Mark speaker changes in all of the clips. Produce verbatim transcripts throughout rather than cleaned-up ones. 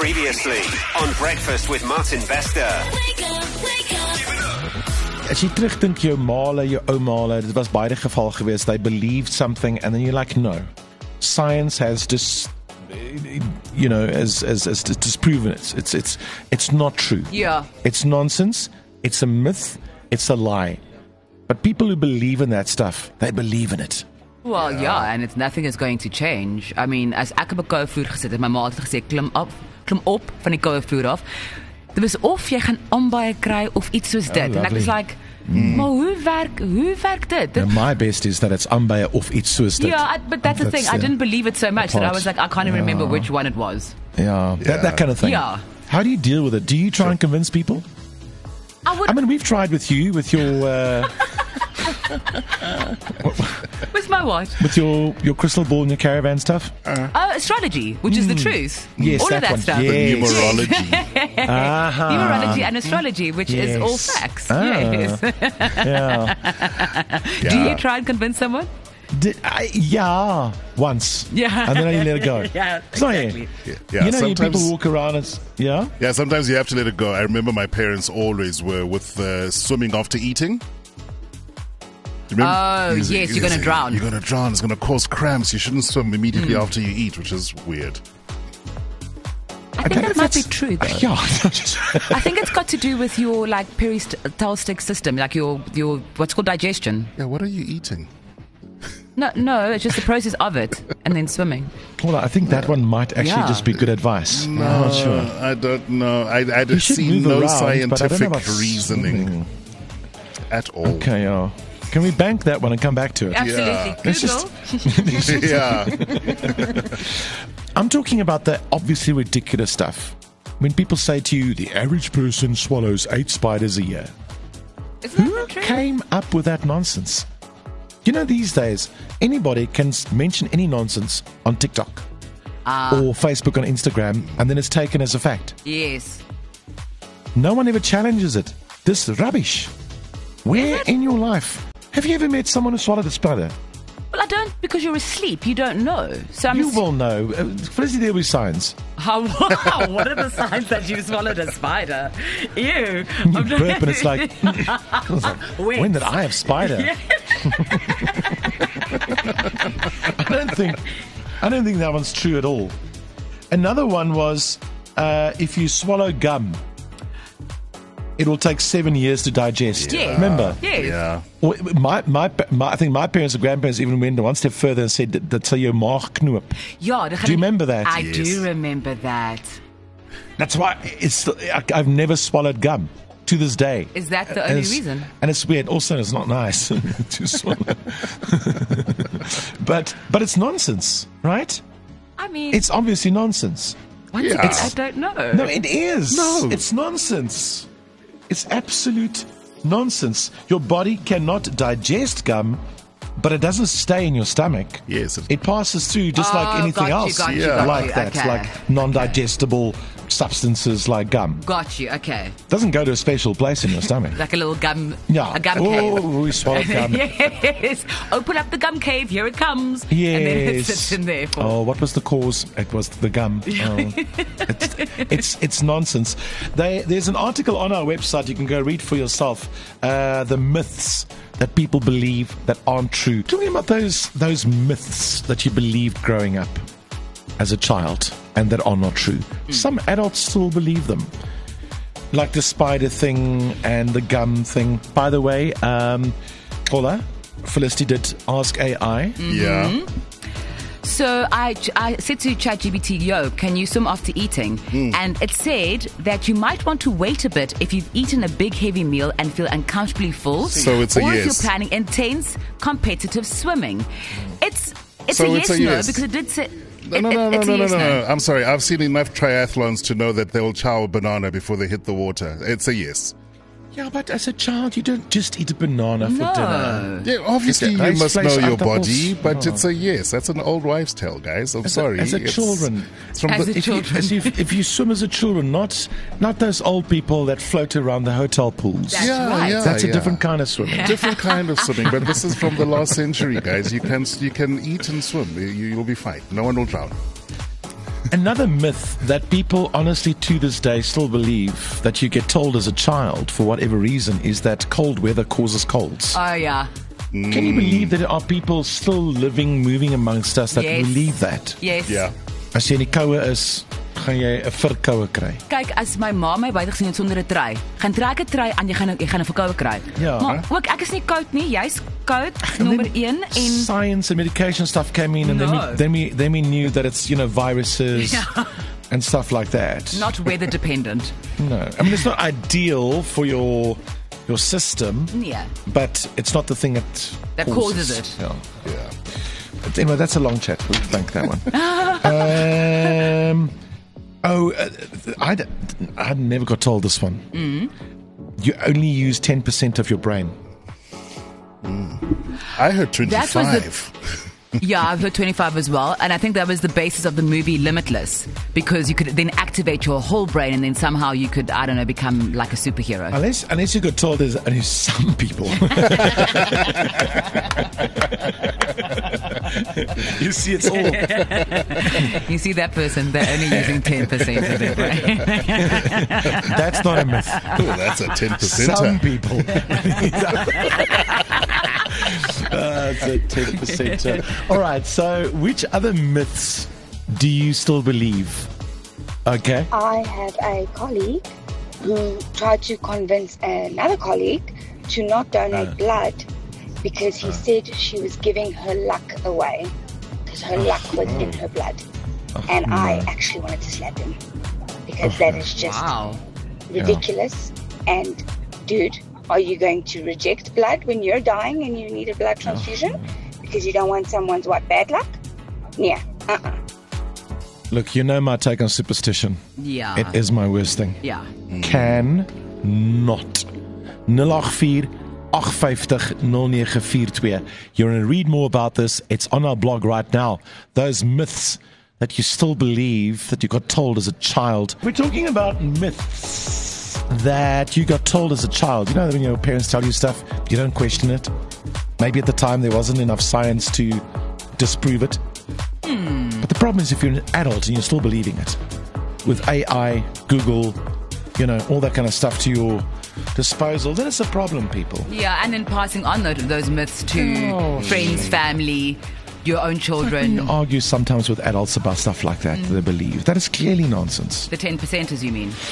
Speaker 1: Previously on Breakfast with Martin Bester.
Speaker 2: As jy terugdink jou maale, jou oumale, dit was baie die geval geweest. They believed something and then you're like, no. Science has just, you know, as as as disproven it. It's it's it's not true.
Speaker 3: Yeah.
Speaker 2: It's nonsense. It's a myth. It's a lie. But people who believe in that stuff, they believe in it.
Speaker 3: Well, yeah, yeah and it's nothing is going to change. I mean, as ek op 'n koue-vloer gesit het, my ma het gesê klim op, klim op van die koue-vloer af. Dit was of jy gaan aanbaie kry of iets soos dit. Oh, en ek was like, mm. maar hoe werk hoe werk dit?
Speaker 2: Yeah, my best is that it's aanbaie of iets soos dit.
Speaker 3: Yeah, but that's the that's thing. I didn't believe it so much that I was like, I can't even yeah. remember which one it was.
Speaker 2: Yeah, yeah. That, that kind of thing.
Speaker 3: Yeah.
Speaker 2: How do you deal with it? Do you try sure. and convince people?
Speaker 3: I would.
Speaker 2: I mean, we've tried with you, with your... Uh,
Speaker 3: with my what?
Speaker 2: With your, your crystal ball and your caravan stuff?
Speaker 3: Uh, uh, astrology, which mm. is the truth.
Speaker 2: Yes,
Speaker 3: all
Speaker 2: that
Speaker 3: of that
Speaker 2: one.
Speaker 3: stuff.
Speaker 2: Yes.
Speaker 4: The numerology.
Speaker 2: uh-huh.
Speaker 3: Numerology and astrology, which
Speaker 2: yes.
Speaker 3: is all facts.
Speaker 2: Ah.
Speaker 3: Yes.
Speaker 2: yeah.
Speaker 3: yeah. Do you try and convince someone?
Speaker 2: Did I, yeah, once.
Speaker 3: Yeah.
Speaker 2: And then I let it go.
Speaker 3: yeah,
Speaker 2: it's not
Speaker 3: exactly.
Speaker 4: yeah. yeah.
Speaker 2: You know, you people walk around and, yeah?
Speaker 4: Yeah, sometimes you have to let it go. I remember my parents always were with uh, swimming after eating.
Speaker 3: Remember? Oh, yes, you're, you're going to drown.
Speaker 4: You're going to drown. It's going to cause cramps. You shouldn't swim immediately mm. after you eat, which is weird.
Speaker 3: I think that might be true, though.
Speaker 2: Yeah.
Speaker 3: I think it's got to do with your, like, peristaltic system, like your, your what's called digestion.
Speaker 4: Yeah, what are you eating?
Speaker 3: No, no, it's just the process of it, and then swimming.
Speaker 2: Well, I think that one might actually
Speaker 3: yeah.
Speaker 2: just be good advice.
Speaker 4: No,
Speaker 2: I'm not sure.
Speaker 4: I don't know. I, I just see no
Speaker 2: around,
Speaker 4: scientific reasoning
Speaker 2: swimming.
Speaker 4: at all.
Speaker 2: Okay, yeah. Can we bank that one and come back to it?
Speaker 3: Absolutely.
Speaker 4: Yeah.
Speaker 3: Google.
Speaker 4: yeah.
Speaker 2: I'm talking about the obviously ridiculous stuff. When people say to you, the average person swallows eight spiders a year.
Speaker 3: Isn't
Speaker 2: Who
Speaker 3: that true?
Speaker 2: came up with that nonsense? You know, these days, anybody can mention any nonsense on TikTok
Speaker 3: uh,
Speaker 2: or Facebook or Instagram, and then it's taken as a fact.
Speaker 3: Yes.
Speaker 2: No one ever challenges it. This rubbish. Where in your life have you ever met someone who swallowed a spider?
Speaker 3: Well, I don't, because you're asleep. You don't know. So I'm
Speaker 2: you
Speaker 3: ass-
Speaker 2: will know. Uh, Felicity, there will be signs.
Speaker 3: How, wow, what are the signs that you swallowed a spider? Ew.
Speaker 2: You burp and it's like, it's like when did I have spider?
Speaker 3: Yeah.
Speaker 2: I don't think, I don't think that one's true at all. Another one was, uh, if you swallow gum, it will take seven years to digest.
Speaker 3: Yeah.
Speaker 2: Remember?
Speaker 3: Yes.
Speaker 4: Yeah.
Speaker 2: Well, my, my, my, I think my parents and grandparents even went one step further and said that that's how your maag knoop.
Speaker 3: Ja,
Speaker 2: do you remember that?
Speaker 3: I
Speaker 4: yes.
Speaker 3: do remember that.
Speaker 2: That's why it's. I've never swallowed gum to this day.
Speaker 3: Is that the
Speaker 2: and
Speaker 3: only
Speaker 2: it's,
Speaker 3: reason?
Speaker 2: And it's weird. Also, it's not nice to swallow. but but it's nonsense, right?
Speaker 3: I mean,
Speaker 2: it's obviously nonsense.
Speaker 3: Once
Speaker 4: yeah.
Speaker 3: again, I don't know.
Speaker 2: No, it is.
Speaker 4: No,
Speaker 2: it's nonsense. It's absolute nonsense. Your body cannot digest gum, but it doesn't stay in your stomach.
Speaker 4: Yes. It,
Speaker 2: it passes through just
Speaker 3: oh,
Speaker 2: like anything
Speaker 3: got
Speaker 2: else.
Speaker 3: You, got
Speaker 4: yeah.
Speaker 3: you, got
Speaker 2: like
Speaker 3: you.
Speaker 2: that,
Speaker 3: Okay.
Speaker 2: like non-digestible substances like gum.
Speaker 3: Got you, okay.
Speaker 2: Doesn't go to a special place in your stomach.
Speaker 3: Like a little gum,
Speaker 2: Yeah.
Speaker 3: a gum
Speaker 2: oh,
Speaker 3: cave.
Speaker 2: we swallow gum.
Speaker 3: Yes. Open up the gum cave, here it comes.
Speaker 2: Yes.
Speaker 3: And then it sits in there for...
Speaker 2: Oh, what was the cause? It was the gum. Oh. it's, it's it's nonsense. They, there's an article on our website you can go read for yourself. Uh, the myths that people believe that aren't true. Tell me about those those myths that you believed growing up as a child and that are not true. Mm. Some adults still believe them. Like the spider thing and the gum thing. By the way, um, Paula, Felicity did Ask A I.
Speaker 3: Mm-hmm.
Speaker 4: Yeah.
Speaker 3: So I, I said to ChatGPT, yo, can you swim after eating? Mm. And it said that you might want to wait a bit if you've eaten a big heavy meal and feel uncomfortably full.
Speaker 4: So it's a
Speaker 3: or
Speaker 4: yes.
Speaker 3: if you're planning intense competitive swimming. It's it's
Speaker 4: So
Speaker 3: a
Speaker 4: it's
Speaker 3: yes
Speaker 4: a
Speaker 3: no
Speaker 4: yes.
Speaker 3: because it did say...
Speaker 4: No, no,
Speaker 3: it,
Speaker 4: no,
Speaker 3: it,
Speaker 4: no,
Speaker 3: it's
Speaker 4: no,
Speaker 3: a
Speaker 4: no,
Speaker 3: yes
Speaker 4: no,
Speaker 3: no.
Speaker 4: no. I'm sorry. I've seen enough triathlons to know that they'll chow a banana before they hit the water. It's a yes.
Speaker 2: Yeah, but as a child, you don't just eat a banana for
Speaker 3: No.
Speaker 2: dinner.
Speaker 4: Yeah, obviously
Speaker 2: It's a
Speaker 4: you
Speaker 2: nice
Speaker 4: must know
Speaker 2: place
Speaker 4: your
Speaker 2: out the
Speaker 4: body,
Speaker 2: house.
Speaker 4: but
Speaker 2: Oh.
Speaker 4: it's a yes. That's an old wives' tale, guys. I'm
Speaker 2: As
Speaker 4: sorry.
Speaker 2: A, as a
Speaker 4: It's-
Speaker 2: children.
Speaker 4: It's from
Speaker 3: As
Speaker 4: the,
Speaker 3: a
Speaker 2: If you,
Speaker 3: children.
Speaker 2: as you, if you swim as a children, not not those old people that float around the hotel pools.
Speaker 3: That's
Speaker 4: yeah,
Speaker 3: right.
Speaker 4: yeah,
Speaker 2: That's a
Speaker 4: yeah.
Speaker 2: different kind of swimming.
Speaker 4: different kind of swimming, but this is from the last century, guys. You can you can eat and swim. You, you'll be fine. No one will drown.
Speaker 2: Another myth that people honestly to this day still believe that you get told as a child for whatever reason is that cold weather causes colds.
Speaker 3: Oh yeah.
Speaker 2: Can you believe that there are people still living, moving amongst us that
Speaker 3: Yes.
Speaker 2: believe that?
Speaker 3: Yes.
Speaker 4: Yeah.
Speaker 2: As jy in die koue is, gaan jy 'n verkoue kry.
Speaker 3: Kyk, as my ma my buite gesien het sonder 'n trui, gaan trek 'n trui aan, jy gaan jy gaan 'n verkoue kry.
Speaker 2: Ja.
Speaker 3: Maar ook ek is nie koud nie, jy's koud, nommer een en
Speaker 2: Science and medication stuff came in, and
Speaker 3: No.
Speaker 2: then we then we then we knew that it's, you know, viruses
Speaker 3: Yeah.
Speaker 2: and stuff like that.
Speaker 3: not weather dependent.
Speaker 2: No, I mean it's not ideal for your your system,
Speaker 3: Nee.
Speaker 2: but it's not the thing that
Speaker 3: That causes it.
Speaker 2: Yeah.
Speaker 4: Yeah.
Speaker 2: But anyway, that's a long chat. We'll thank that one. um, oh, uh, I I never got told this one. Mm. You only use ten percent of your brain.
Speaker 4: I heard twenty-five.
Speaker 3: That was the- Yeah, I've heard twenty-five as well, and I think that was the basis of the movie Limitless, because you could then activate your whole brain, and then somehow you could, I don't know, become like a superhero.
Speaker 2: Unless unless you got told there's only some people. You see, it's all.
Speaker 3: You see that person, they're only using ten percent of their brain.
Speaker 2: That's not a myth.
Speaker 4: Oh, that's a ten percent.
Speaker 2: Some people. That's a ten percent. All right. So, which other myths do you still believe? Okay.
Speaker 5: I had a colleague who tried to convince another colleague to not donate
Speaker 2: Uh.
Speaker 5: blood because he said she was giving her luck away because her luck was in her blood. And I actually wanted to slap him because that is just
Speaker 3: Wow.
Speaker 5: ridiculous. And dude, are you going to reject blood when you're dying and you need a blood transfusion because you don't want someone's what, bad luck? Yeah. Uh-uh.
Speaker 2: Look, you know my take on superstition.
Speaker 3: Yeah.
Speaker 2: It is my worst thing.
Speaker 3: Yeah.
Speaker 2: Can not. nul agt vier agt vyf nul nul nine four two. You're going to read more about this. It's on our blog right now. Those myths that you still believe that you got told as a child. We're talking about myths that you got told as a child. You know when your parents tell you stuff, you don't question it. Maybe at the time there wasn't enough science to disprove it. But the problem is if you're an adult and you're still believing it, with A I, Google, you know, all that kind of stuff to your disposal, then it's a problem, people.
Speaker 3: Yeah, and then passing on those, those myths to
Speaker 2: Oh,
Speaker 3: friends, family, your own
Speaker 2: When
Speaker 3: children.
Speaker 2: you argue sometimes with adults about stuff like that, they believe. That is clearly nonsense.
Speaker 3: The ten percenters, you mean?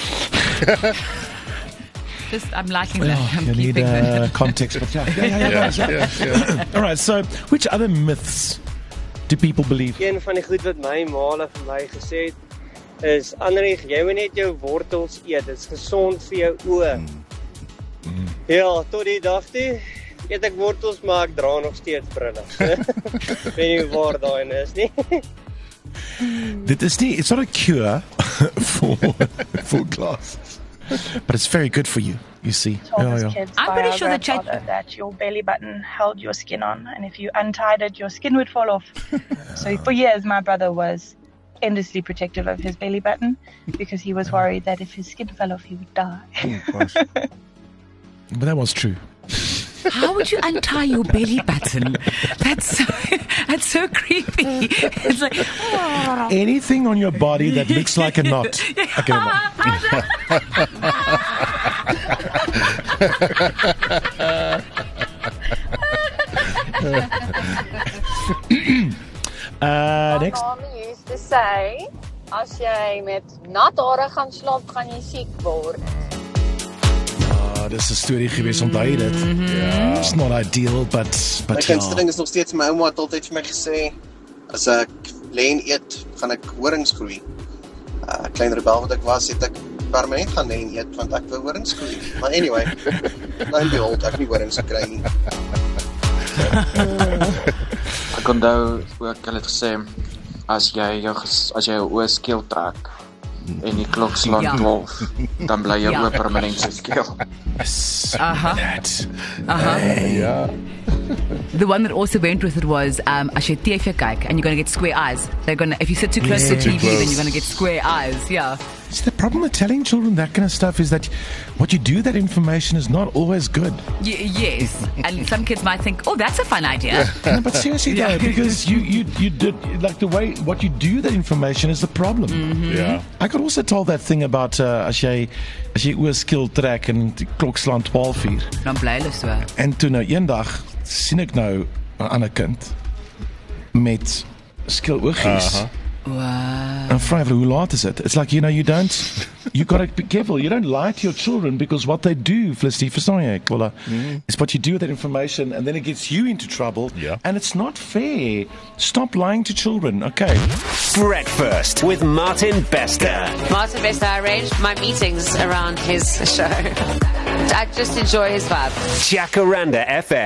Speaker 3: Just, I'm liking
Speaker 2: Oh,
Speaker 3: that. I'm
Speaker 2: you need
Speaker 3: keeping
Speaker 2: uh,
Speaker 3: that.
Speaker 2: context. But yeah, yeah, yeah, yeah,
Speaker 4: Yeah,
Speaker 2: guys, yeah.
Speaker 4: yeah, yeah.
Speaker 2: All right, so which other myths do people believe?
Speaker 6: Een van die goed wat my ma vir my gesê het is Anrich, jy moet net jou wortels eet. Dit is gesond vir jou oë. Ja, tot die dag toe eet ek wortels, maar ek dra nog steeds brille. Weet nie waar daai is nie.
Speaker 2: Dit is nie, it's not a cure for for glasses, but it's very good for you. You see,
Speaker 7: told
Speaker 2: yeah,
Speaker 7: his
Speaker 2: yeah.
Speaker 7: kids
Speaker 3: I'm
Speaker 7: by
Speaker 3: pretty
Speaker 7: our
Speaker 3: sure the chat-
Speaker 7: grandfather that your belly button held your skin on, and if you untied it, your skin would fall off. So for years, my brother was endlessly protective of his belly button because he was worried that if his skin fell off, he would die.
Speaker 2: But that was true.
Speaker 3: How would you untie your belly button? That's so, that's so creepy. It's like, oh.
Speaker 2: Anything on your body that looks like a knot. Okay, never mind. uh, next.
Speaker 8: My mom used to say, as jy met nat hare gaan slaap, gaan jy siek word.
Speaker 2: Oh, dis 'n storie gewees om daai dit.
Speaker 4: Yeah.
Speaker 2: It's not ideal, but
Speaker 9: My
Speaker 2: but
Speaker 9: gunsteling
Speaker 2: ja.
Speaker 9: is nog steeds my ouma het altyd vir my gesê as ek lê en eet, gaan ek horings groei. Uh klein rebel wat ek was, het ek permanent gaan lê en eet want ek wou horings groei. Maar anyway, nou en behold, ek het nie horings gekry nie.
Speaker 10: Ek onthou ook hulle het gesê as jy jou ges- as jy jou oë skeel trek en die klok slaan
Speaker 3: Ja.
Speaker 10: twaalf, dan bly jou
Speaker 3: Ja.
Speaker 10: oë permanent so skeel.
Speaker 3: Uh-huh.
Speaker 2: That.
Speaker 3: Uh-huh.
Speaker 4: Yeah.
Speaker 3: The one that also went with it was um, as jy T V kyk and you're going to get square eyes. They're going to, if you sit too close to
Speaker 2: Yeah.
Speaker 3: the T V,
Speaker 4: Too close.
Speaker 3: then you're going to get square eyes. Yeah.
Speaker 2: See, the problem with telling children that kind of stuff is that what you do with that information is not always good.
Speaker 3: Y- yes, and some kids might think, "Oh, that's a fun idea."
Speaker 2: No, but seriously though,
Speaker 3: Yeah.
Speaker 2: because you, you you did like the way what you do with that information is the problem.
Speaker 3: Mhm.
Speaker 4: Yeah.
Speaker 2: I got also told that thing about uh, as jy as jy oor skill trek en die klok slaan twaalf uur.
Speaker 3: Dan bly hulle so.
Speaker 2: En toe nou eendag sien ek nou 'n ander kind met skill oogies.
Speaker 4: Uh-huh.
Speaker 3: Wow.
Speaker 2: And Fry, hoe laat is it? It's like, you know, you don't, you got to be careful. You don't lie to your children because what they do, Felicity, verstaan jy, Kola,
Speaker 4: Mm.
Speaker 2: is what you do with that information and then it gets you into trouble.
Speaker 4: Yeah.
Speaker 2: And it's not fair. Stop lying to children, okay?
Speaker 1: Breakfast with Martin Bester.
Speaker 11: Martin Best, I arranged my meetings around his show. I just enjoy his vibe.
Speaker 1: Jacaranda F M.